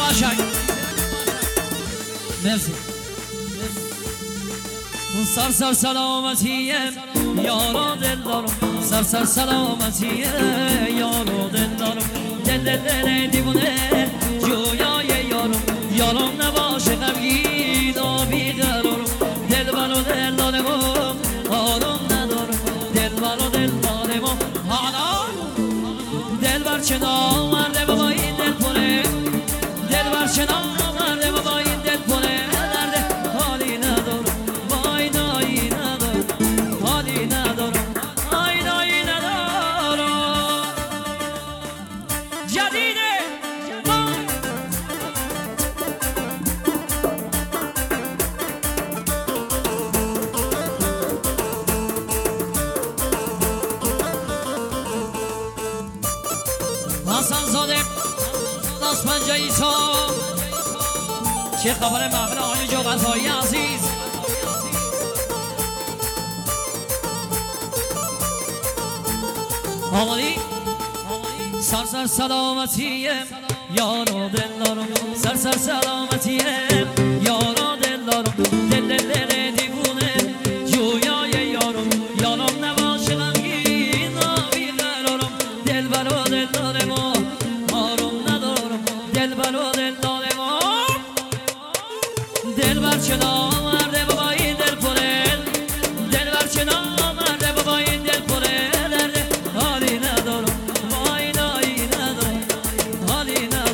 باشک مرسی سر سلامتی یارو دل دارم سر سلامتی یارو دل دارم دل دیوونه جویای یارم نباشه غمگین و بیقرارم دل دارم آرام ندارم دل دارم حالا دل بر چه نامرده بابا این دل پره دل بر چه نامرده بابا این دل پره درده حالی ندارم وای ندارم حالی ندارم آینایی ندارم جدیده حسن زاده دست پنجه ایسا چه خبر محفل آقای جوغتایی عزیز آمادی سر سلامتی یارو دل دارم سر سلامتی یارو دل دارم دل دیوونه جویای یارم نباشه غمگین و بیقرارم دل دارم آرام ندارم دل دارم دل بر چه